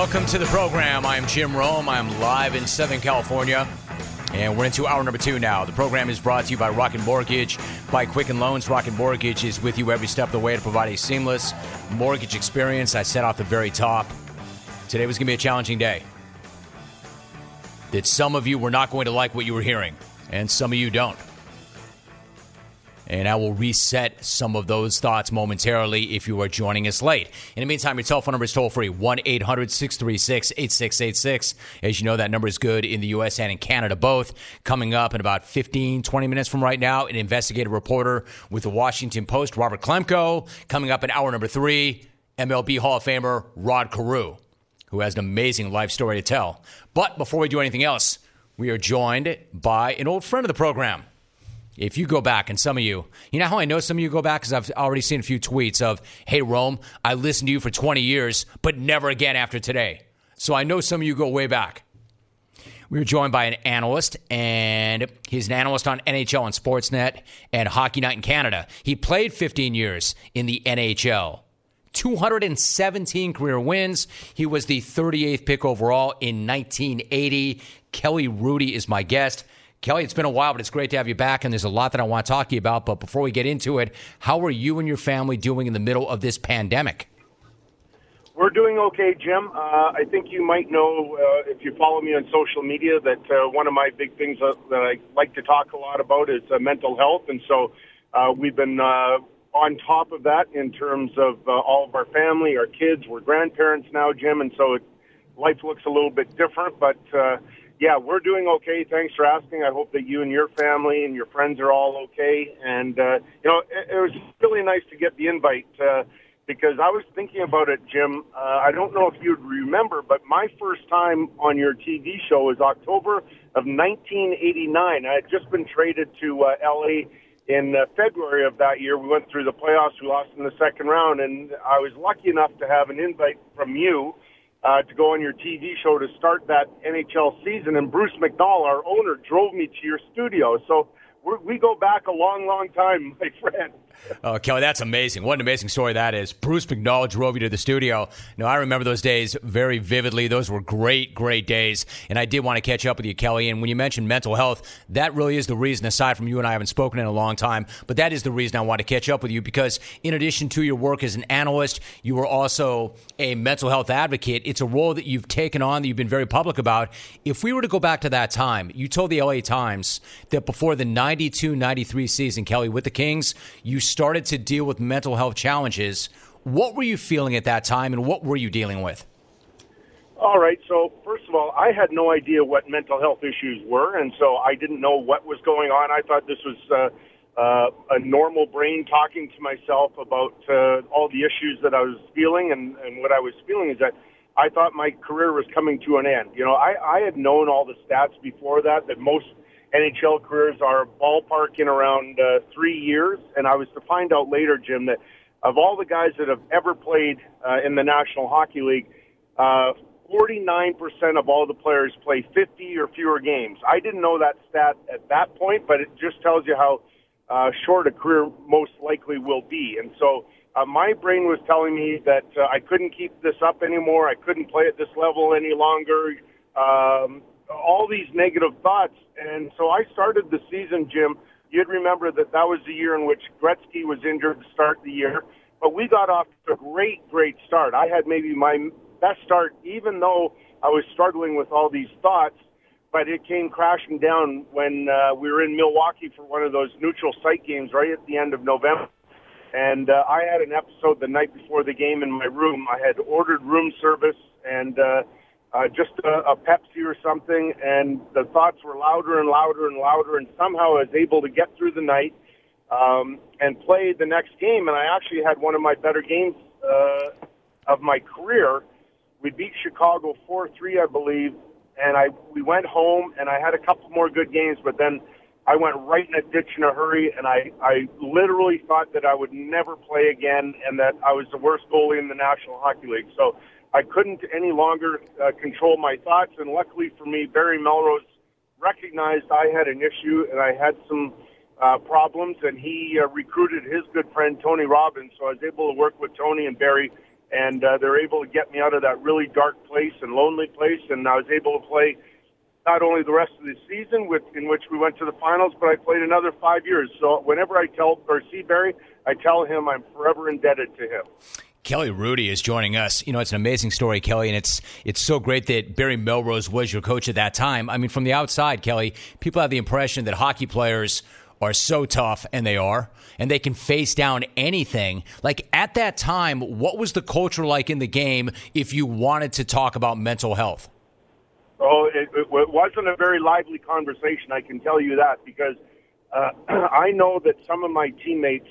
Welcome to the program. I am Jim Rome. I'm live in Southern California, and we're into hour number 2 now. The program is brought to you by Rocket Mortgage, by Quicken Loans. Rocket Mortgage is with you every step of the way to provide a seamless mortgage experience. I said off the very top, today was going to be a challenging day. That some of you were not going to like what you were hearing, and some of you don't. And I will reset some of those thoughts momentarily if you are joining us late. In the meantime, your telephone number is toll-free, 1-800-636-8686. As you know, that number is good in the U.S. and in Canada both. Coming up in about 15, 20 minutes from right now, an investigative reporter with the Washington Post, Robert Klemko. Coming up in hour number 3, MLB Hall of Famer Rod Carew, who has an amazing life story to tell. But before we do anything else, we are joined by an old friend of the program. If you go back, and some of you know how I know some of you go back? Because I've already seen a few tweets of, hey, Rome, I listened to you for 20 years, but never again after today. So I know some of you go way back. We were joined by an analyst, and he's an analyst on NHL and Sportsnet and Hockey Night in Canada. He played 15 years in the NHL. 217 career wins. He was the 38th pick overall in 1980. Kelly Hrudey is my guest. Kelly, it's been a while, but it's great to have you back, and there's a lot that I want to talk to you about. But before we get into it, how are you and your family doing in the middle of this pandemic? We're doing okay, Jim. I think you might know, if you follow me on social media, that one of my big things that I like to talk a lot about is mental health. And so we've been on top of that in terms of all of our family, our kids. We're grandparents now, Jim, and so life looks a little bit different, but yeah, we're doing okay. Thanks for asking. I hope that you and your family and your friends are all okay. And, it was really nice to get the invite because I was thinking about it, Jim. I don't know if you'd remember, but my first time on your TV show was October of 1989. I had just been traded to L.A. in February of that year. We went through the playoffs. We lost in the second round, and I was lucky enough to have an invite from you to go on your TV show to start that NHL season. And Bruce McNall, our owner, drove me to your studio. So we go back a long, long time, my friend. Oh, Kelly, that's amazing. What an amazing story that is. Bruce McNall drove you to the studio. No, I remember those days very vividly. Those were great, great days. And I did want to catch up with you, Kelly. And when you mentioned mental health, that really is the reason, aside from you and I haven't spoken in a long time, but that is the reason I want to catch up with you, because in addition to your work as an analyst, you were also a mental health advocate. It's a role that you've taken on, that you've been very public about. If we were to go back to that time, you told the LA Times that before the 92-93 season, Kelly, with the Kings, you started to deal with mental health challenges. What were you feeling at that time, and what were you dealing with? All right. So first of all, I had no idea what mental health issues were, and so I didn't know what was going on. I thought this was a normal brain talking to myself about all the issues that I was feeling, and what I was feeling is that I thought my career was coming to an end. You know, I had known all the stats before that most NHL careers are ballparking around 3 years, and I was to find out later, Jim, that of all the guys that have ever played in the National Hockey League, 49% of all the players play 50 or fewer games. I didn't know that stat at that point, but it just tells you how short a career most likely will be. And so my brain was telling me that I couldn't keep this up anymore. I couldn't play at this level any longer. All these negative thoughts. And so I started the season, Jim. You'd remember that was the year in which Gretzky was injured to start the year. But we got off to a great, great start. I had maybe my best start, even though I was struggling with all these thoughts. But it came crashing down when we were in Milwaukee for one of those neutral site games right at the end of November. And I had an episode the night before the game in my room. I had ordered room service and just a Pepsi or something, and the thoughts were louder and louder and louder, and somehow I was able to get through the night and play the next game, and I actually had one of my better games of my career. We beat Chicago 4-3, I believe, and we went home, and I had a couple more good games, but then I went right in a ditch in a hurry, and I literally thought that I would never play again and that I was the worst goalie in the National Hockey League. So I couldn't any longer control my thoughts, and luckily for me, Barry Melrose recognized I had an issue and I had some problems, and he recruited his good friend Tony Robbins, so I was able to work with Tony and Barry and they're able to get me out of that really dark place and lonely place, and I was able to play not only the rest of the season in which we went to the finals, but I played another 5 years. So whenever I see Barry, I tell him I'm forever indebted to him. Kelly Hrudey is joining us. You know, it's an amazing story, Kelly, and it's so great that Barry Melrose was your coach at that time. I mean, from the outside, Kelly, people have the impression that hockey players are so tough, and they are, and they can face down anything. Like, at that time, what was the culture like in the game if you wanted to talk about mental health? Oh, it wasn't a very lively conversation, I can tell you that, because I know that some of my teammates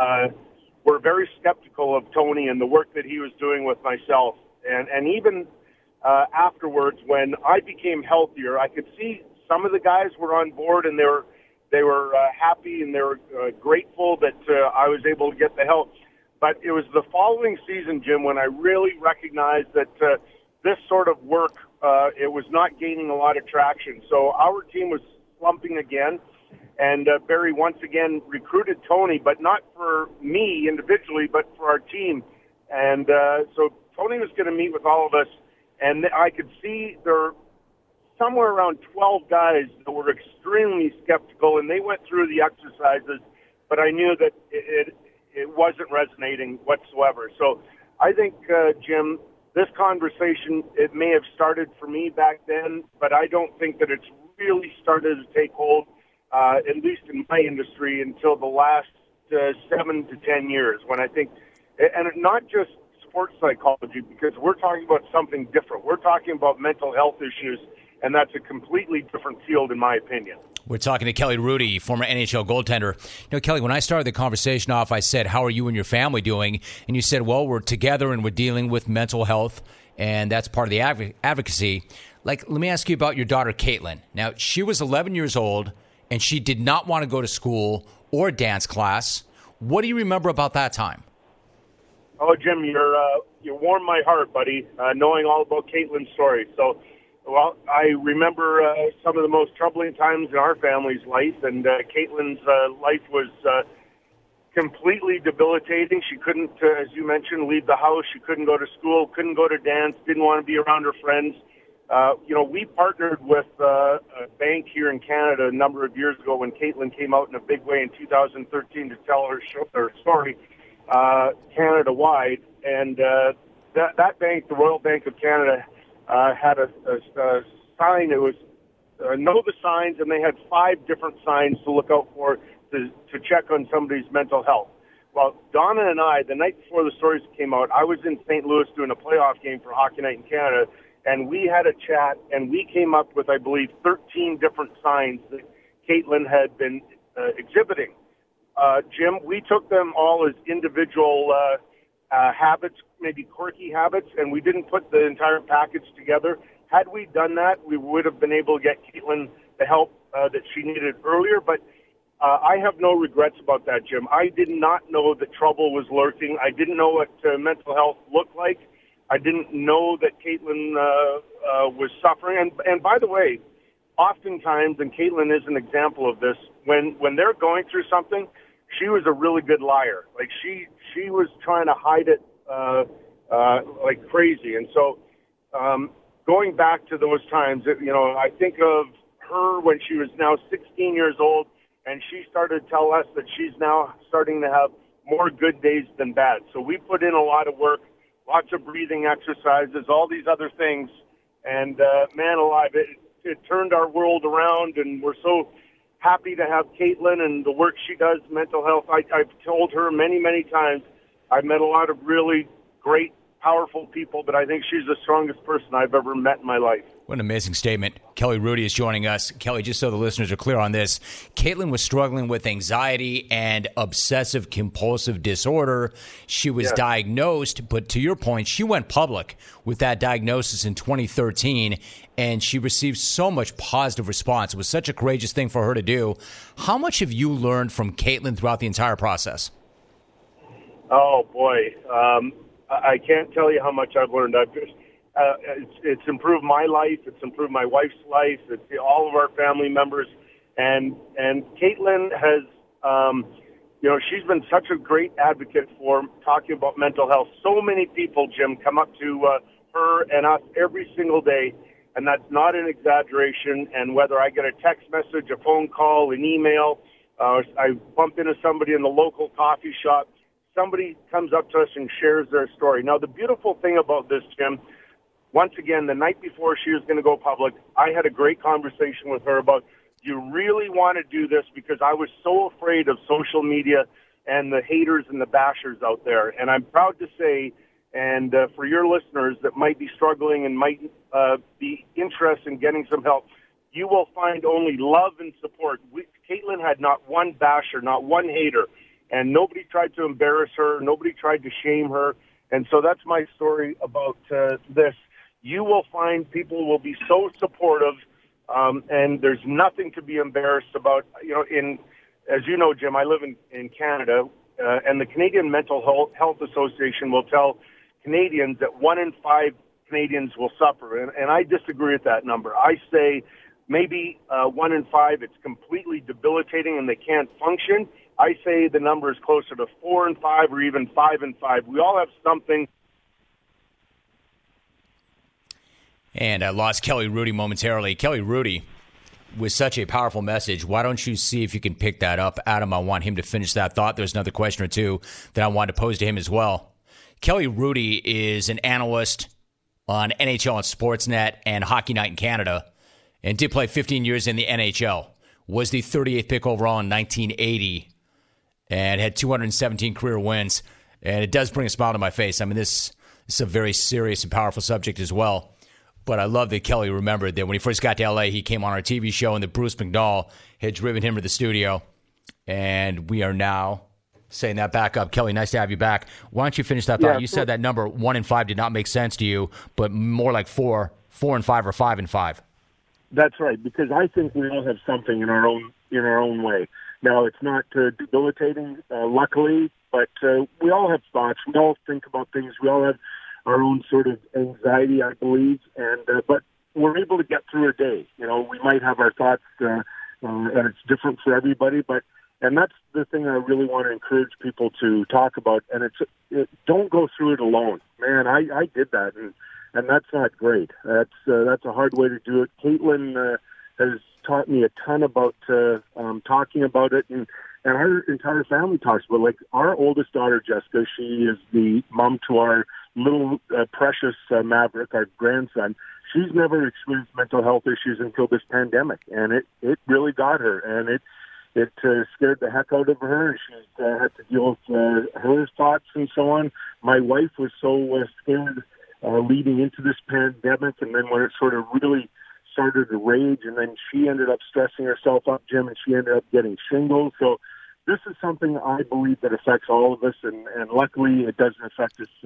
were very skeptical of Tony and the work that he was doing with myself. And even afterwards, when I became healthier, I could see some of the guys were on board, and they were happy, and they were grateful that I was able to get the help. But it was the following season, Jim, when I really recognized that this sort of work, it was not gaining a lot of traction. So our team was slumping again, and Barry once again recruited Tony, but not for me individually, but for our team. And so Tony was going to meet with all of us, and I could see there were somewhere around 12 guys that were extremely skeptical, and they went through the exercises, but I knew that it wasn't resonating whatsoever. So I think, Jim, this conversation, it may have started for me back then, but I don't think that it's really started to take hold, at least in my industry, until the last 7 to 10 years, when I think, and not just sports psychology, because we're talking about something different. We're talking about mental health issues, and that's a completely different field, in my opinion. We're talking to Kelly Hrudey, former NHL goaltender. You know, Kelly, when I started the conversation off, I said, how are you and your family doing? And you said, well, we're together and we're dealing with mental health, and that's part of the advocacy. Like, let me ask you about your daughter, Caitlin. Now, she was 11 years old, and she did not want to go to school or dance class. What do you remember about that time? Oh, Jim, you warmed my heart, buddy, knowing all about Caitlin's story. So, well, I remember some of the most troubling times in our family's life, and Caitlin's life was completely debilitating. She couldn't, as you mentioned, leave the house. She couldn't go to school, couldn't go to dance, didn't want to be around her friends. We partnered with a bank here in Canada a number of years ago when Caitlin came out in a big way in 2013 to tell her story Canada-wide. And that bank, the Royal Bank of Canada, had a sign. It was know the signs, and they had 5 different signs to look out for to check on somebody's mental health. Well, Donna and I, the night before the stories came out, I was in St. Louis doing a playoff game for Hockey Night in Canada, and we had a chat, and we came up with, I believe, 13 different signs that Caitlin had been exhibiting. Jim, we took them all as individual habits, maybe quirky habits, and we didn't put the entire package together. Had we done that, we would have been able to get Caitlin the help that she needed earlier, but I have no regrets about that, Jim. I did not know that trouble was lurking. I didn't know what mental health looked like. I didn't know that Caitlin was suffering. And by the way, oftentimes, and Caitlin is an example of this, when they're going through something, she was a really good liar. Like, she was trying to hide it like crazy. And so going back to those times, I think of her when she was now 16 years old, and she started to tell us that she's now starting to have more good days than bad. So we put in a lot of work, lots of breathing exercises, all these other things. And man alive, it turned our world around, and we're so happy to have Caitlin and the work she does, mental health. I've told her many, many times, I've met a lot of really great, powerful people, but I think she's the strongest person I've ever met in my life. What an amazing statement. Kelly Hrudey is joining us. Kelly, just so the listeners are clear on this, Caitlin was struggling with anxiety and obsessive-compulsive disorder. She was diagnosed, but to your point, she went public with that diagnosis in 2013, and she received so much positive response. It was such a courageous thing for her to do. How much have you learned from Caitlin throughout the entire process? Oh, boy. I can't tell you how much I've learned. It's improved my life. It's improved my wife's life. It's all of our family members. And Caitlin has she's been such a great advocate for talking about mental health. So many people, Jim, come up to her and us every single day, and that's not an exaggeration. And whether I get a text message, a phone call, an email, I bump into somebody in the local coffee shop, somebody comes up to us and shares their story. Now, the beautiful thing about this, Jim, once again, the night before she was going to go public, I had a great conversation with her about, you really want to do this, because I was so afraid of social media and the haters and the bashers out there. And I'm proud to say, and for your listeners that might be struggling and might be interested in getting some help, you will find only love and support. Caitlin had not one basher, not one hater, and nobody tried to embarrass her. Nobody tried to shame her. And so that's my story about this. You will find people will be so supportive, and there's nothing to be embarrassed about. As you know, Jim, I live in Canada, and the Canadian Mental Health Association will tell Canadians that 1 in 5 Canadians will suffer, and I disagree with that number. I say maybe 1 in 5, it's completely debilitating and they can't function. I say the number is closer to 4 in 5 or even 5 in 5. We all have something. And I lost Kelly Hrudey momentarily. Kelly Hrudey with such a powerful message. Why don't you see if you can pick that up? Adam, I want him to finish that thought. There's another question or two that I wanted to pose to him as well. Kelly Hrudey is an analyst on NHL and Sportsnet and Hockey Night in Canada, and did play 15 years in the NHL. Was the 38th pick overall in 1980 and had 217 career wins. And it does bring a smile to my face. I mean, this is a very serious and powerful subject as well. But I love that Kelly remembered that when he first got to L.A., he came on our TV show and that Bruce McNall had driven him to the studio. And we are now saying that back up. Kelly, nice to have you back. Why don't you finish that thought? You said that number 1 in 5 did not make sense to you, but more like 4 in 5 or 5 in 5. That's right, because I think we all have something in our own way. Now, it's not debilitating, luckily, but we all have thoughts. We all think about things. We all have our own sort of anxiety, I believe, and but we're able to get through a day. We might have our thoughts, and it's different for everybody, and that's the thing I really want to encourage people to talk about, and don't go through it alone. Man, I did that, and that's not great. That's a hard way to do it. Caitlin has taught me a ton about talking about it, and our entire family talks about it. Like our oldest daughter, Jessica, she is the mom to our little precious Maverick, our grandson. She's never experienced mental health issues until this pandemic, and it really got her, and it scared the heck out of her, and she's had to deal with her thoughts and so on. My wife was so scared leading into this pandemic, and then when it sort of really started to rage, and then she ended up stressing herself up, Jim, and she ended up getting shingles. So this is something I believe that affects all of us, and luckily it doesn't affect us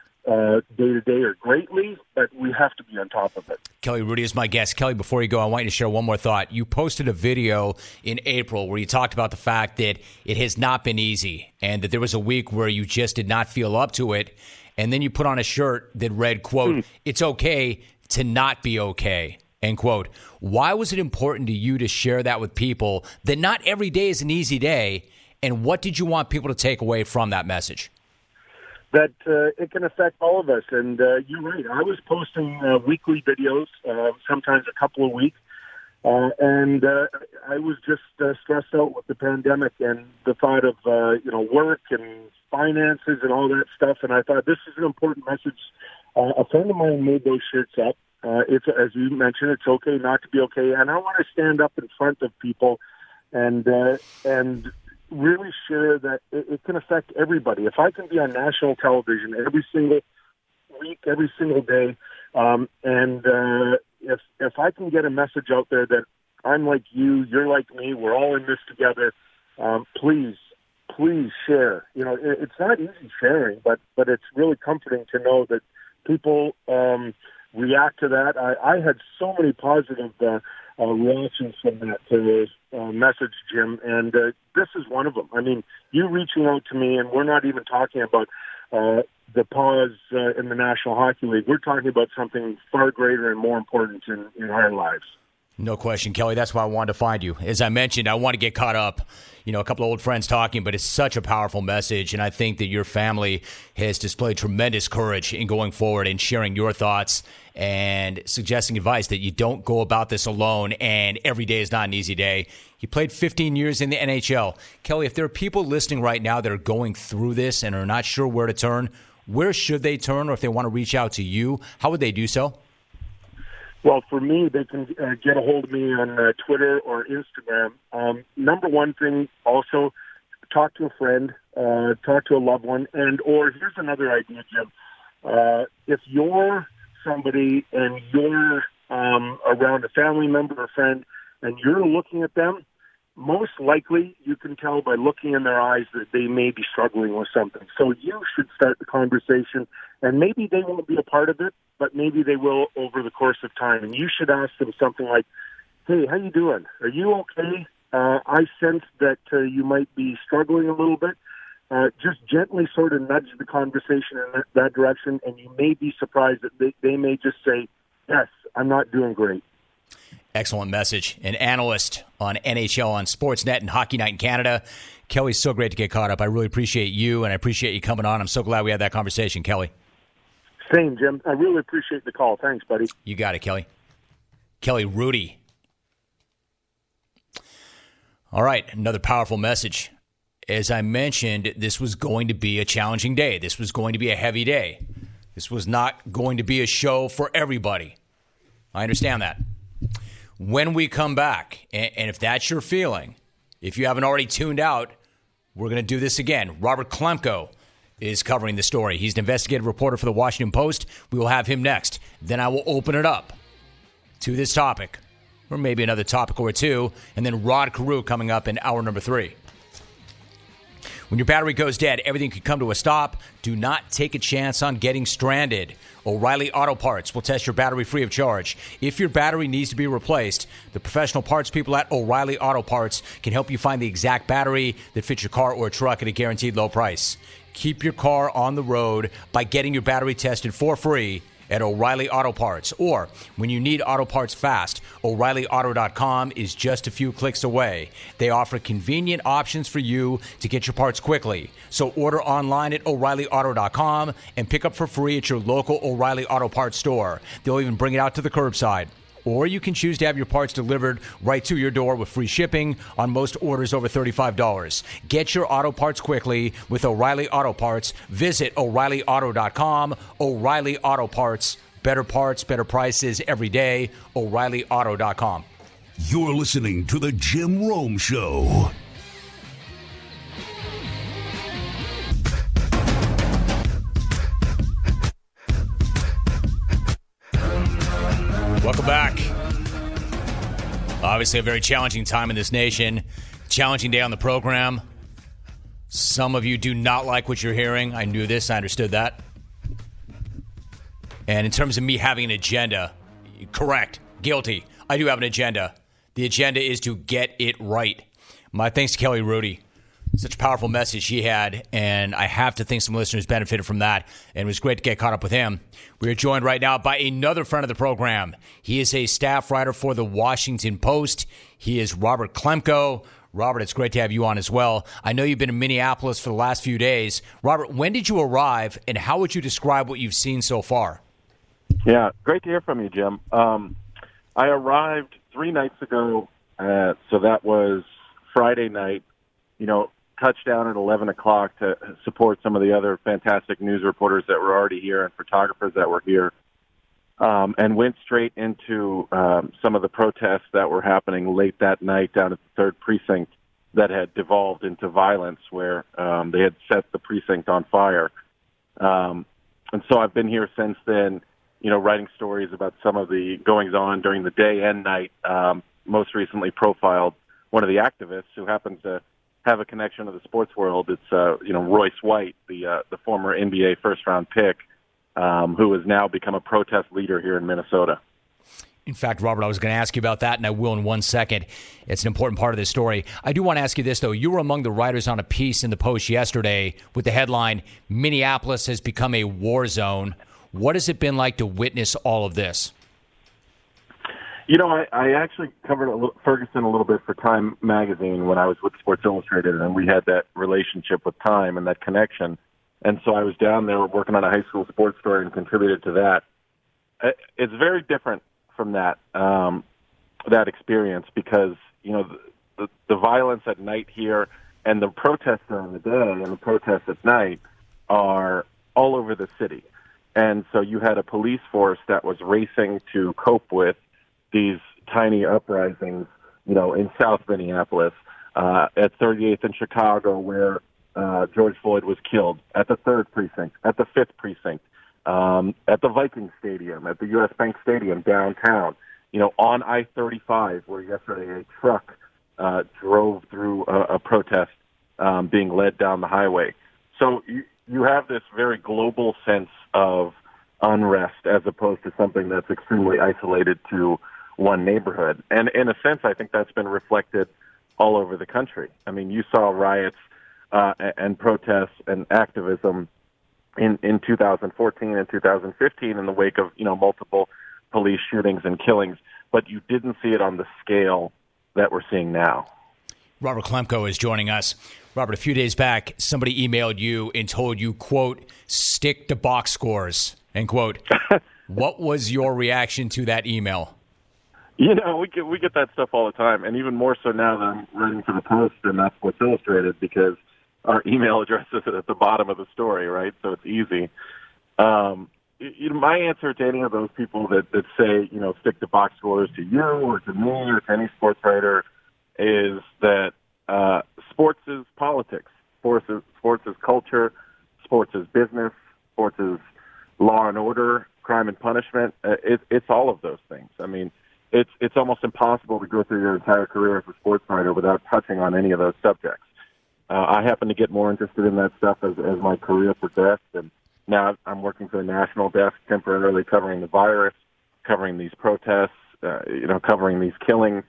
day to day or greatly, but we have to be on top of it. Kelly Hrudey is my guest. Kelly, before you go, I want you to share one more thought. You posted a video in April where you talked about the fact that it has not been easy and that there was a week where you just did not feel up to it. And then you put on a shirt that read, quote, "It's okay to not be okay," end quote. Why was it important to you to share that with people, that not every day is an easy day? And what did you want people to take away from that message? That it can affect all of us. And you're right. I was posting weekly videos, sometimes a couple a week. And I was just stressed out with the pandemic and the thought of, work and finances and all that stuff. And I thought this is an important message. A friend of mine made those shirts up. It's, as you mentioned, it's okay not to be okay. And I want to stand up in front of people and really share that it can affect everybody. If I can be on national television every single week, every single day, if I can get a message out there that I'm like you, you're like me, we're all in this together, please share. It's not easy sharing, but it's really comforting to know that people react to that. I had so many positive reactions from that message, Jim, and this is one of them. I mean, you reaching out to me, and we're not even talking about the pause in the National Hockey League. We're talking about something far greater and more important in our lives. No question, Kelly. That's why I wanted to find you. As I mentioned, I want to get caught up. A couple of old friends talking, but it's such a powerful message. And I think that your family has displayed tremendous courage in going forward and sharing your thoughts and suggesting advice that you don't go about this alone. And every day is not an easy day. You played 15 years in the NHL. Kelly, if there are people listening right now that are going through this and are not sure where to turn, where should they turn? Or if they want to reach out to you, how would they do so? Well, for me, they can get a hold of me on Twitter or Instagram. Number one thing, also, talk to a friend, talk to a loved one, or here's another idea, Jim. If you're somebody and you're around a family member or friend and you're looking at them, most likely you can tell by looking in their eyes that they may be struggling with something. So you should start the conversation, and maybe they won't be a part of it, but maybe they will over the course of time. And you should ask them something like, hey, how you doing? Are you okay? I sense that you might be struggling a little bit. Just gently sort of nudge the conversation in that direction, and you may be surprised that they may just say, yes, I'm not doing great. Excellent message. An analyst on NHL on Sportsnet and Hockey Night in Canada. Kelly, so great to get caught up. I really appreciate you, and I appreciate you coming on. I'm so glad we had that conversation, Kelly. Same, Jim. I really appreciate the call. Thanks, buddy. You got it, Kelly. Kelly Hrudey. All right, another powerful message. As I mentioned, this was going to be a challenging day. This was going to be a heavy day. This was not going to be a show for everybody. I understand that. When we come back, and if that's your feeling, if you haven't already tuned out, we're going to do this again. Robert Klemko is covering the story. He's an investigative reporter for the Washington Post. We will have him next. Then I will open it up to this topic, or maybe another topic or two, and then Rod Carew coming up in hour number 3. When your battery goes dead, everything can come to a stop. Do not take a chance on getting stranded. O'Reilly Auto Parts will test your battery free of charge. If your battery needs to be replaced, the professional parts people at O'Reilly Auto Parts can help you find the exact battery that fits your car or truck at a guaranteed low price. Keep your car on the road by getting your battery tested for free at O'Reilly Auto Parts. Or when you need auto parts fast, O'ReillyAuto.com is just a few clicks away. They offer convenient options for you to get your parts quickly. So order online at O'ReillyAuto.com and pick up for free at your local O'Reilly Auto Parts store. They'll even bring it out to the curbside. Or you can choose to have your parts delivered right to your door with free shipping on most orders over $35. Get your auto parts quickly with O'Reilly Auto Parts. Visit O'ReillyAuto.com. O'Reilly Auto Parts. Better parts, better prices every day. O'ReillyAuto.com. You're listening to The Jim Rome Show. Welcome back. Obviously a very challenging time in this nation. Challenging day on the program. Some of you do not like what you're hearing. I knew this. I understood that. And in terms of me having an agenda, correct, guilty. I do have an agenda. The agenda is to get it right. My thanks to Kelly Hrudey. Such a powerful message he had, and I have to think some listeners benefited from that, and it was great to get caught up with him. We are joined right now by another friend of the program. He is a staff writer for the Washington Post. He is Robert Klemko. Robert, it's great to have you on as well. I know you've been in Minneapolis for the last few days. Robert, when did you arrive, and how would you describe what you've seen so far? Yeah, great to hear from you, Jim. I arrived 3 nights ago, so that was Friday night. Touchdown at 11 o'clock to support some of the other fantastic news reporters that were already here and photographers that were here, and went straight into some of the protests that were happening late that night down at the 3rd Precinct that had devolved into violence where they had set the precinct on fire. And so I've been here since then, writing stories about some of the goings-on during the day and night, most recently profiled one of the activists who happens to have a connection to the sports world. It's Royce White, the former NBA first-round pick, who has now become a protest leader here in Minnesota. In fact, Robert, I was going to ask you about that, and I will in 1 second. It's an important part of this story. I do want to ask you this, though. You were among the writers on a piece in the Post yesterday with the headline, "Minneapolis has become a war zone." What has it been like to witness all of this? I actually covered Ferguson a little bit for Time magazine when I was with Sports Illustrated, and we had that relationship with Time and that connection. And so I was down there working on a high school sports story and contributed to that. It's very different from that experience because, the violence at night here and the protests during the day and the protests at night are all over the city. And so you had a police force that was racing to cope with these tiny uprisings, in South Minneapolis, at 38th in Chicago, where George Floyd was killed, at the 3rd precinct, at the 5th precinct, at the Viking Stadium, at the U.S. Bank Stadium downtown, on I-35, where yesterday a truck drove through a protest being led down the highway. So you have this very global sense of unrest as opposed to something that's extremely isolated to one neighborhood. And in a sense, I think that's been reflected all over the country. I mean, you saw riots and protests and activism in 2014 and 2015 in the wake of, multiple police shootings and killings, but you didn't see it on the scale that we're seeing now. Robert Klemko is joining us. Robert, a few days back, somebody emailed you and told you, quote, stick to box scores, end quote. What was your reaction to that email? We get that stuff all the time, and even more so now that I'm writing for the Post and that's Sports Illustrated, because our email address is at the bottom of the story, right? So it's easy. My answer to any of those people that say, stick to box scores, to you or to me or to any sports writer, is that sports is politics. Sports is culture. Sports is business. Sports is law and order, crime and punishment. It's all of those things. I mean, it's almost impossible to go through your entire career as a sports writer without touching on any of those subjects. I happen to get more interested in that stuff as my career progressed, and now I'm working for the national desk, temporarily covering the virus, covering these protests, covering these killings.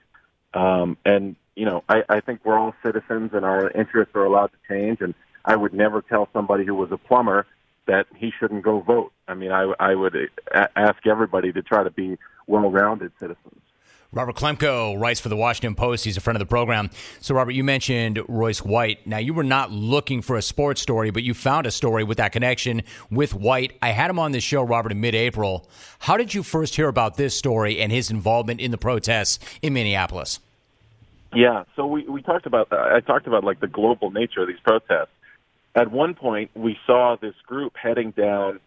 I think we're all citizens and our interests are allowed to change. And I would never tell somebody who was a plumber that he shouldn't go vote. I mean, I would ask everybody to try to be well-rounded citizens. Robert Klemko writes for the Washington Post. He's a friend of the program. So, Robert, you mentioned Royce White. Now, you were not looking for a sports story, but you found a story with that connection with White. I had him on this show, Robert, in mid-April. How did you first hear about this story and his involvement in the protests in Minneapolis? Yeah, so we talked about I talked about like the global nature of these protests. At one point, we saw this group heading down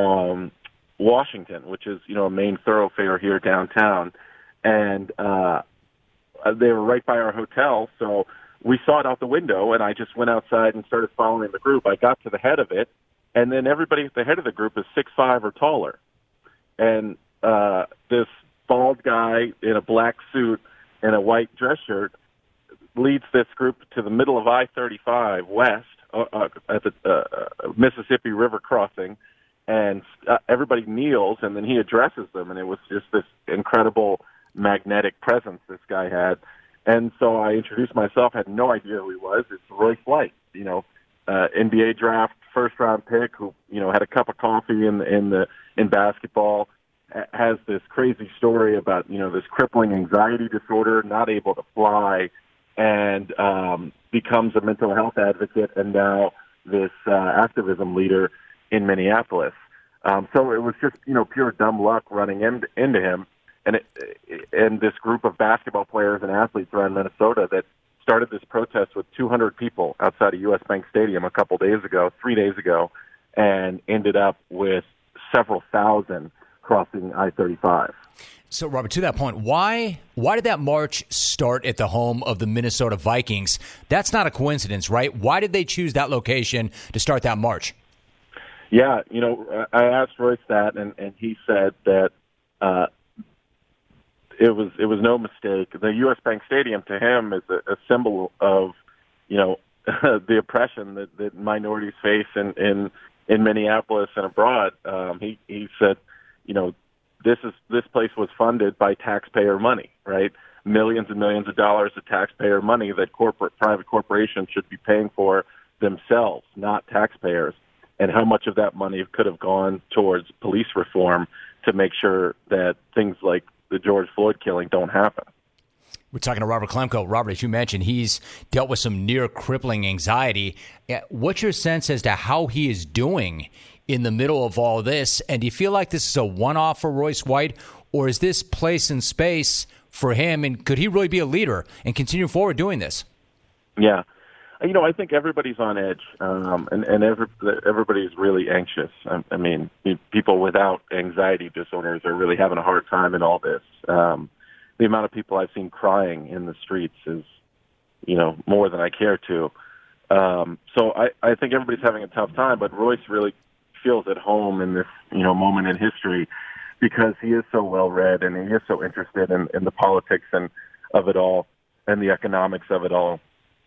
Washington, which is a main thoroughfare here downtown, and they were right by our hotel. So we saw it out the window, and I just went outside and started following the group. I got to the head of it, and then everybody at the head of the group is 6'5" or taller, and this bald guy in a black suit and a white dress shirt leads this group to the middle of I-35 west at the Mississippi River crossing, and everybody kneels, and then he addresses them, and it was just this incredible magnetic presence this guy had. And so I introduced myself, had no idea who he was. It's Royce White, NBA draft first-round pick who, had a cup of coffee in basketball, has this crazy story about, this crippling anxiety disorder, not able to fly, and becomes a mental health advocate and now this activism leader in Minneapolis. So it was just, pure dumb luck running into him. And this group of basketball players and athletes around Minnesota that started this protest with 200 people outside of U.S. Bank Stadium 3 days ago, and ended up with several thousand crossing I-35. So, Robert, to that point, why did that march start at the home of the Minnesota Vikings? That's not a coincidence, right? Why did they choose that location to start that march? Yeah, I asked Royce that, and he said that it was no mistake. The U.S. Bank Stadium to him is a symbol of, the oppression that minorities face in Minneapolis and abroad. He said, this place was funded by taxpayer money, right? Millions and millions of dollars of taxpayer money that private corporations should be paying for themselves, not taxpayers. And how much of that money could have gone towards police reform to make sure that things like the George Floyd killing don't happen. We're talking to Robert Klemko. Robert, as you mentioned, he's dealt with some near crippling anxiety. What's your sense as to how he is doing in the middle of all this? And do you feel like this is a one-off for Royce White, or is this place and space for him? And could he really be a leader and continue forward doing this? Yeah. I think everybody's on edge, and everybody's really anxious. I mean, people without anxiety disorders are really having a hard time in all this. The amount of people I've seen crying in the streets is, more than I care to. So I think everybody's having a tough time, but Royce really feels at home in this, moment in history because he is so well-read and he is so interested in the politics and of it all and the economics of it all.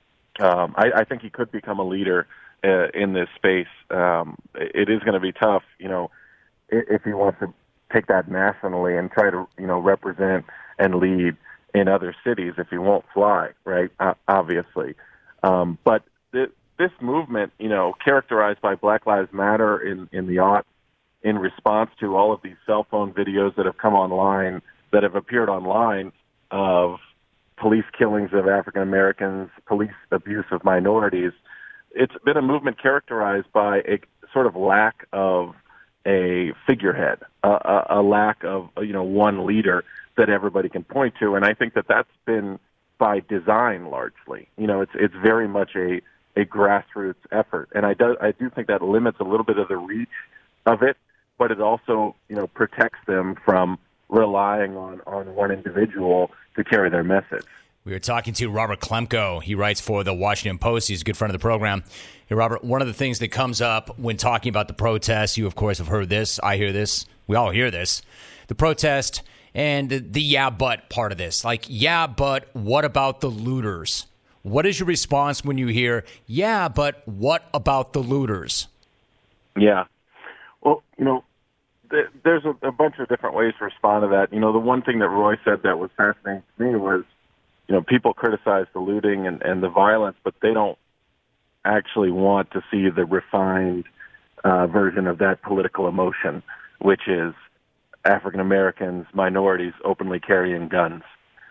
I think he could become a leader in this space. It is going to be tough, if he wants to take that nationally and try to, represent and lead in other cities if he won't fly, right? Obviously. But this movement, characterized by Black Lives Matter in the aughts, in response to all of these cell phone videos that have come online, that have appeared online of police killings of African Americans, police abuse of minorities, it's been a movement characterized by a sort of lack of a figurehead, a lack of, one leader that everybody can point to. And I think that that's been by design largely. It's very much a grassroots effort. And I do think that limits a little bit of the reach of it, but it also, protects them from relying on one individual to carry their message. We are talking to Robert Klemko. He writes for the Washington Post. He's a good friend of the program. Hey, Robert, one of the things that comes up when talking about the protests, you, of course, have heard this. I hear this. We all hear this. The protest and the yeah, but part of this. Like, yeah, but what about the looters? What is your response when you hear, yeah, but what about the looters? Yeah. Well, there's a bunch of different ways to respond to that. The one thing that Roy said that was fascinating to me was, people criticize the looting and the violence, but they don't actually want to see the refined version of that political emotion, which is African Americans, minorities openly carrying guns.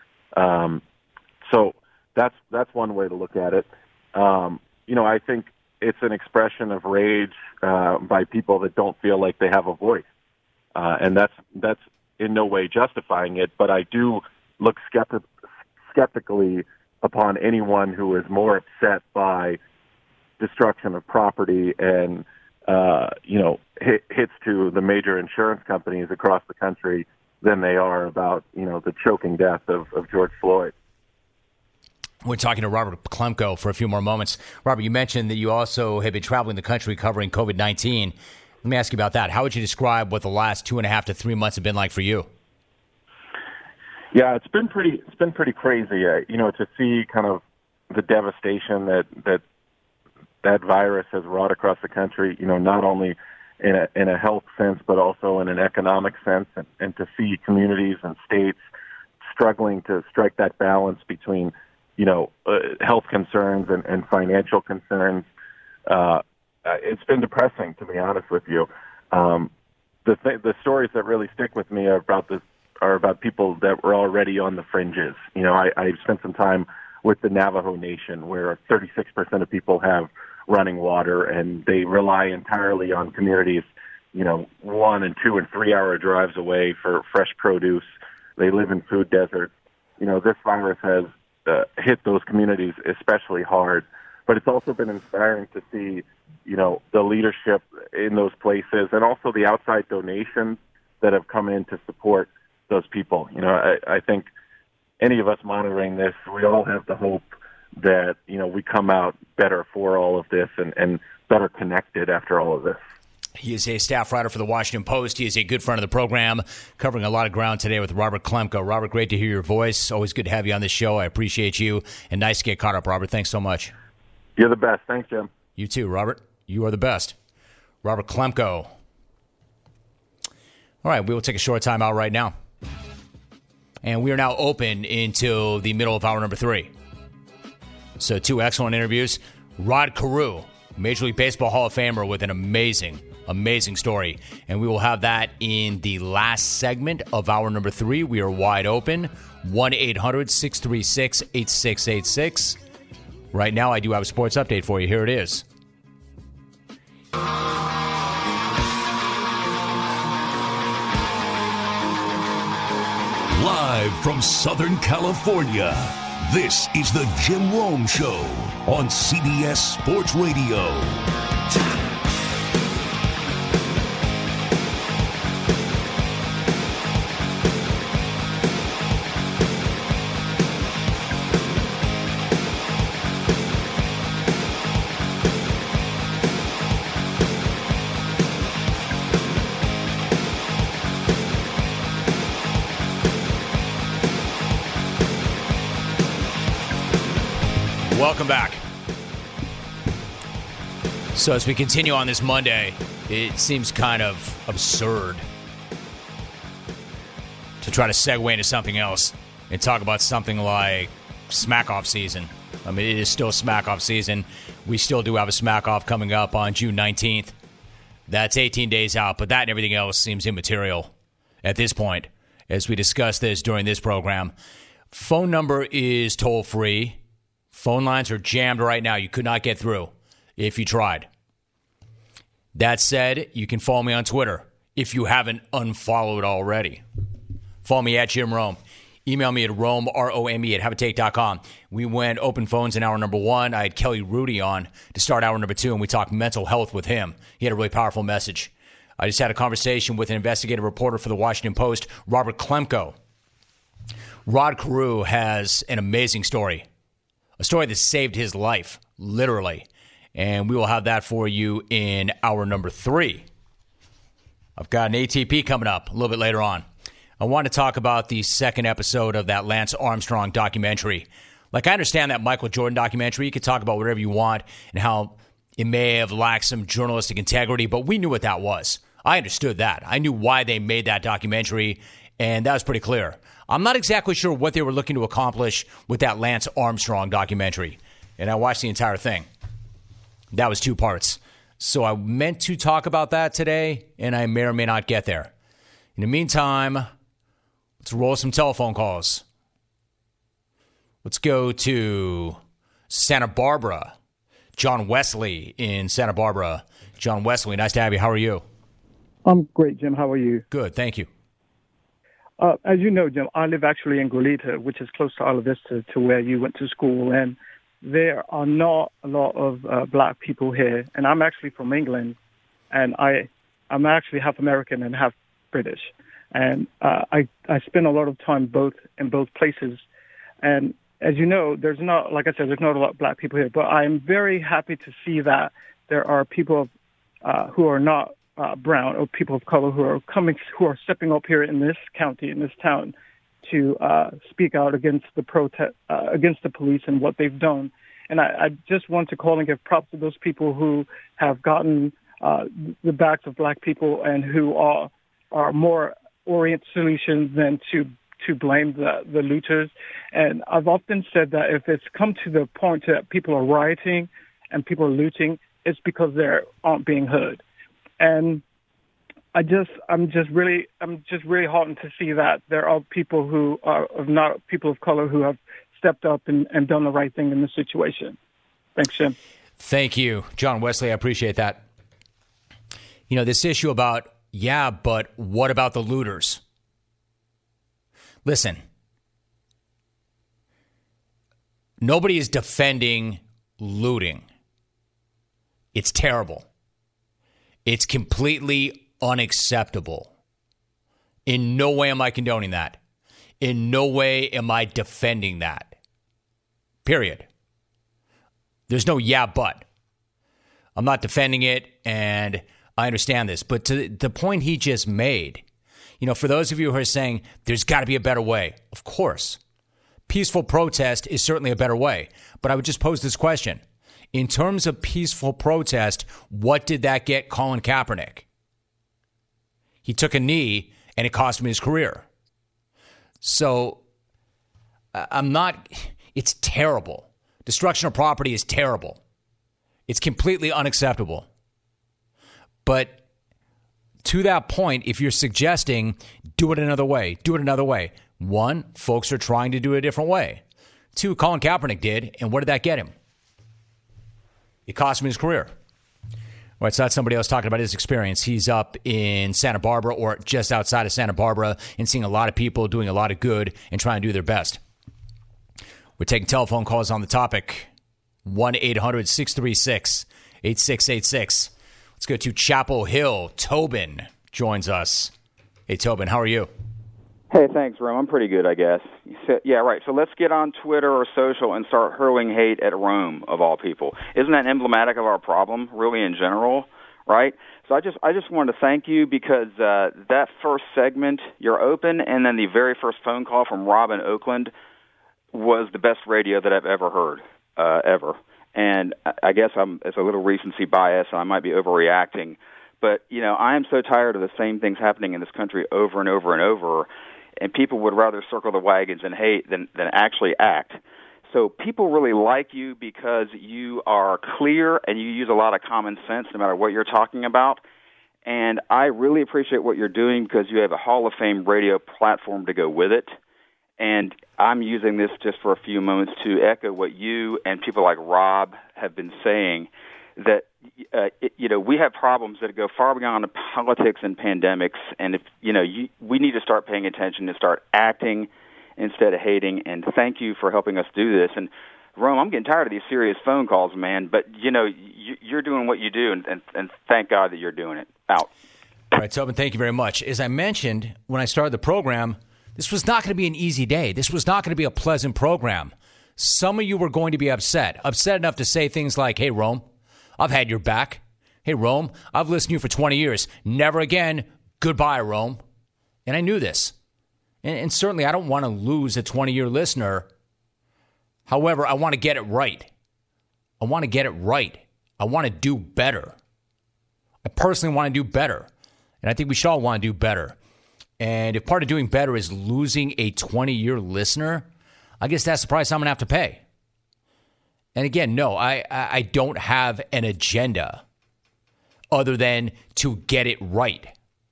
So that's one way to look at it. I think it's an expression of rage by people that don't feel like they have a voice. And that's in no way justifying it, but I do look skeptically upon anyone who is more upset by destruction of property and, hits to the major insurance companies across the country than they are about, the choking death of George Floyd. We're talking to Robert Klemko for a few more moments. Robert, you mentioned that you also have been traveling the country covering COVID-19. Let me ask you about that. How would you describe what the last 2.5 to 3 months have been like for you? Yeah, it's been pretty crazy, to see kind of the devastation that virus has wrought across the country, not only in a health sense, but also in an economic sense, and to see communities and states struggling to strike that balance between, health concerns and financial concerns. It's been depressing, to be honest with you. The stories that really stick with me are about people that were already on the fringes. I spent some time with the Navajo Nation, where 36% of people have running water, and they rely entirely on communities, 1 and 2 and 3 hour drives away for fresh produce. They live in food deserts. This virus has hit those communities especially hard, but it's also been inspiring to see, the leadership in those places and also the outside donations that have come in to support those people. I think any of us monitoring this, we all have the hope that, we come out better for all of this and better connected after all of this. He is a staff writer for the Washington Post. He is a good friend of the program, covering a lot of ground today with Robert Klemko. Robert, great to hear your voice. Always good to have you on this show. I appreciate you, and nice to get caught up, Robert. Thanks so much. You're the best. Thanks, Jim. You too, Robert. You are the best. Robert Klemko. All right, we will take a short time out right now. And we are now open until the middle of hour number 3. So 2 excellent interviews. Rod Carew, Major League Baseball Hall of Famer with an amazing story. And we will have that in the last segment of hour number 3. We are wide open. 1-800-636-8686. Right now, I do have a sports update for you. Here it is. Live from Southern California, this is the Jim Rome Show on CBS Sports Radio. Welcome back. So as we continue on this Monday, it seems kind of absurd to try to segue into something else and talk about something like smack-off season. I mean, it is still smack-off season. We still do have a smack-off coming up on June 19th. That's 18 days out, but that and everything else seems immaterial at this point as we discuss this during this program. Phone number is toll-free. Phone lines are jammed right now. You could not get through if you tried. That said, you can follow me on Twitter if you haven't unfollowed already. Follow me at Jim Rome. Email me at Rome, R-O-M-E, at haveatake.com. We went open phones in hour number 1. I had Kelly Rudy on to start hour number 2, and we talked mental health with him. He had a really powerful message. I just had a conversation with an investigative reporter for the Washington Post, Robert Klemko. Rod Carew has an amazing story. A story that saved his life, literally. And we will have that for you in hour number 3. I've got an ATP coming up a little bit later on. I want to talk about the second episode of that Lance Armstrong documentary. Like, I understand that Michael Jordan documentary. You can talk about whatever you want and how it may have lacked some journalistic integrity, but we knew what that was. I understood that. I knew why they made that documentary, and that was pretty clear. I'm not exactly sure what they were looking to accomplish with that Lance Armstrong documentary. And I watched the entire thing. That was 2 parts. So I meant to talk about that today, and I may or may not get there. In the meantime, let's roll some telephone calls. Let's go to Santa Barbara. John Wesley in Santa Barbara. John Wesley, nice to have you. How are you? I'm great, Jim. How are you? Good, thank you. As you know, Jim, I live actually in Goleta, which is close to Isla Vista, to where you went to school, and there are not a lot of black people here. And I'm actually from England, and I'm actually half American and half British. And I spend a lot of time in both places. And as you know, there's not, like I said, there's not a lot of black people here. But I'm very happy to see that there are people who are not brown or people of color who are stepping up here in this county, in this town, to speak out against the protest, against the police and what they've done. And I just want to call and give props to those people who have gotten the backs of black people and who are more orient solutions than to blame the looters. And I've often said that if it's come to the point that people are rioting and people are looting, it's because they aren't being heard. And I'm just really heartened to see that there are people who are not people of color who have stepped up and done the right thing in this situation. Thanks, Jim. Thank you, John Wesley. I appreciate that. You know, this issue about, but what about the looters? Listen, nobody is defending looting. It's terrible. It's completely unacceptable. In no way am I condoning that. In no way am I defending that. Period. There's no but. I'm not defending it, and I understand this. But to the point he just made, you know, for those of you who are saying there's got to be a better way, of course. Peaceful protest is certainly a better way. But I would just pose this question. In terms of peaceful protest, what did that get Colin Kaepernick? He took a knee, and it cost him his career. So it's terrible. Destruction of property is terrible. It's completely unacceptable. But to that point, if you're suggesting do it another way, one, folks are trying to do it a different way. Two, Colin Kaepernick did, and what did that get him? It cost him his career. Well, it's not somebody else talking about his experience. He's up in Santa Barbara or just outside of Santa Barbara and seeing a lot of people doing a lot of good and trying to do their best. We're taking telephone calls on the topic. 1-800-636-8686. Let's go to Chapel Hill. Tobin joins us. Hey, Tobin, how are you? Hey, thanks, Rome. I'm pretty good, I guess. Yeah, right. So let's get on Twitter or social and start hurling hate at Rome, of all people. Isn't that emblematic of our problem, really, in general, right? So I just wanted to thank you because that first segment, you're open, and then the very first phone call from Rob in Oakland was the best radio that I've ever heard, ever. And I guess it's a little recency bias, and I might be overreacting. But, you know, I am so tired of the same things happening in this country over and over and over, and people would rather circle the wagons and hate than actually act. So people really like you because you are clear and you use a lot of common sense no matter what you're talking about. And I really appreciate what you're doing because you have a Hall of Fame radio platform to go with it. And I'm using this just for a few moments to echo what you and people like Rob have been saying, that we have problems that go far beyond politics and pandemics, and we need to start paying attention and start acting instead of hating. And thank you for helping us do this. And Rome, I'm getting tired of these serious phone calls, man. But you're doing what you do, and thank God that you're doing it. Out. All right, Tobin, thank you very much. As I mentioned when I started the program, this was not going to be an easy day. This was not going to be a pleasant program. Some of you were going to be upset enough to say things like, "Hey, Rome, I've had your back. Hey, Rome, I've listened to you for 20 years. Never again. Goodbye, Rome." And I knew this. And certainly I don't want to lose a 20-year listener. However, I want to get it right. I want to do better. I personally want to do better. And I think we should all want to do better. And if part of doing better is losing a 20-year listener, I guess that's the price I'm going to have to pay. And again, no, I don't have an agenda other than to get it right.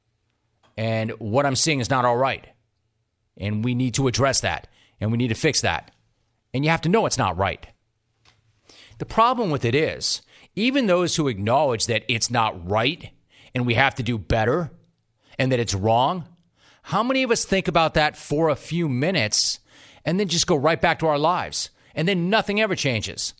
And what I'm seeing is not all right. And we need to address that. And we need to fix that. And you have to know it's not right. The problem with it is, even those who acknowledge that it's not right and we have to do better and that it's wrong, how many of us think about that for a few minutes and then just go right back to our lives? And then nothing ever changes.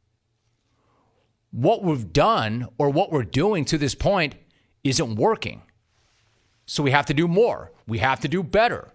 What we've done or what we're doing to this point isn't working. So we have to do more. We have to do better.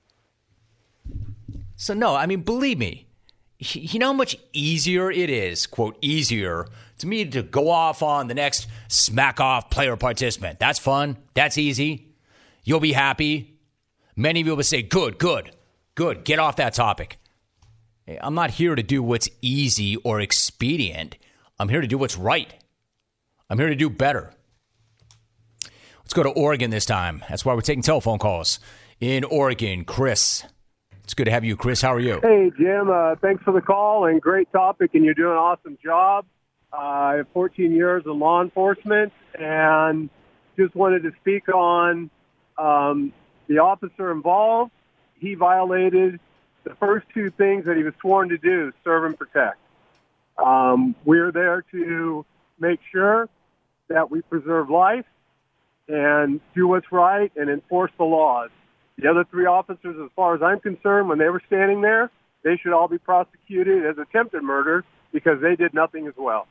So no, I mean, believe me, you know how much easier it is, quote, easier to me to go off on the next smack off player participant. That's fun. That's easy. You'll be happy. Many of you will say, good. Get off that topic. I'm not here to do what's easy or expedient. I'm here to do what's right. I'm here to do better. Let's go to Oregon this time. That's why we're taking telephone calls. In Oregon, Chris. It's good to have you, Chris. How are you? Hey, Jim. Thanks for the call and great topic, and you're doing an awesome job. I have 14 years in law enforcement, and just wanted to speak on the officer involved. He violated the first two things that he was sworn to do, serve and protect. We're there to make sure that we preserve life and do what's right and enforce the laws. The other three officers, as far as I'm concerned, when they were standing there, they should all be prosecuted as attempted murder because they did nothing as well.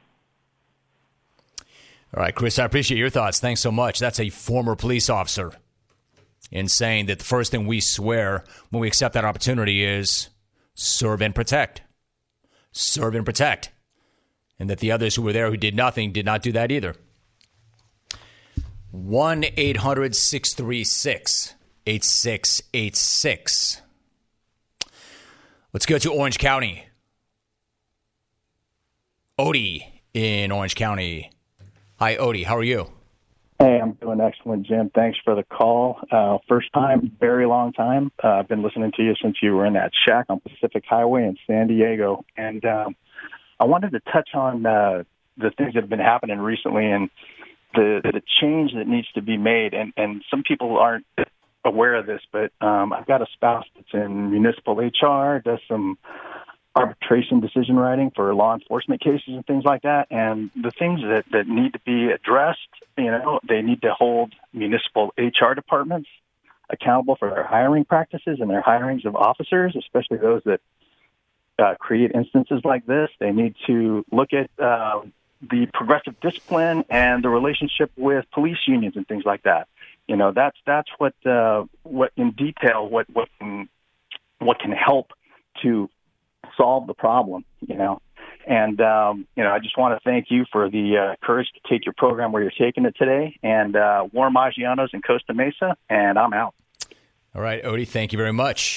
All right, Chris, I appreciate your thoughts. Thanks so much. That's a former police officer in saying that the first thing we swear when we accept that opportunity is serve and protect. Serve and protect. And that the others who were there who did nothing did not do that either. 1-800-636-8686. Let's go to Orange County. Odie in Orange County. Hi, Odie. How are you? Hey, I'm doing excellent, Jim. Thanks for the call. First time, very long time. I've been listening to you since you were in that shack on Pacific Highway in San Diego. And I wanted to touch on the things that have been happening recently and the change that needs to be made. And some people aren't aware of this, but I've got a spouse that's in municipal HR, does some arbitration decision writing for law enforcement cases and things like that. And the things that need to be addressed, they need to hold municipal HR departments accountable for their hiring practices and their hirings of officers, especially those that create instances like this. They need to look at the progressive discipline and the relationship with police unions and things like that. That's what in detail what can help to solve the problem. And I just want to thank you for the courage to take your program where you're taking it today. And warm Maggiano's in Costa Mesa, and I'm out. All right, Odie, thank you very much.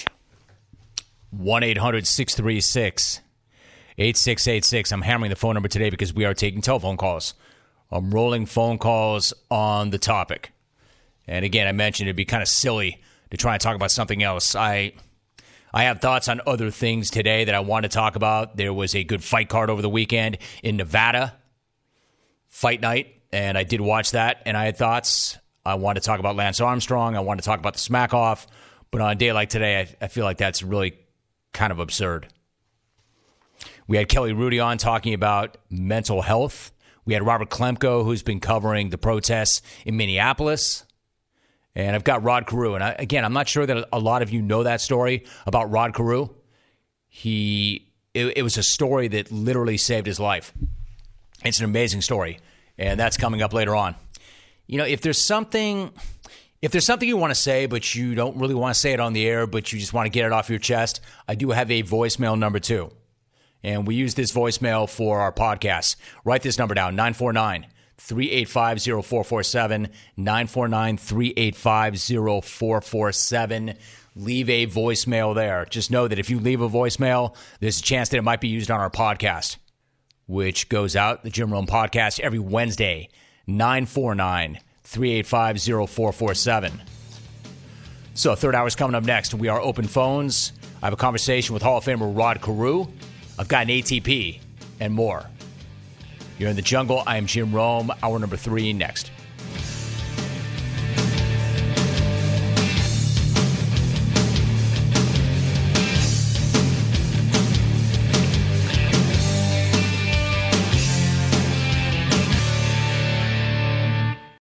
1-800-636-8686. I'm hammering the phone number today because we are taking telephone calls. I'm rolling phone calls on the topic. And again, I mentioned it'd be kind of silly to try and talk about something else. I have thoughts on other things today that I want to talk about. There was a good fight card over the weekend in Nevada, fight night, and I did watch that, and I had thoughts. I want to talk about Lance Armstrong. I want to talk about the smack-off. But on a day like today, I feel like that's really kind of absurd. We had Kelly Rudy on talking about mental health. We had Robert Klemko, who's been covering the protests in Minneapolis. And I've got Rod Carew. And again, I'm not sure that a lot of you know that story about Rod Carew. It was a story that literally saved his life. It's an amazing story. And that's coming up later on. If there's something you want to say, but you don't really want to say it on the air, but you just want to get it off your chest, I do have a voicemail number too. And we use this voicemail for our podcast. Write this number down, 949-385-0447, 949-385-0447. Leave a voicemail there. Just know that if you leave a voicemail, there's a chance that it might be used on our podcast, which goes out, the Jim Rome Podcast, every Wednesday, 949-385-0447. So third hour is coming up next. We are open phones. I have a conversation with Hall of Famer Rod Carew. I've got an ATP and more. You're in the jungle. I am Jim Rome. Hour number 3 next.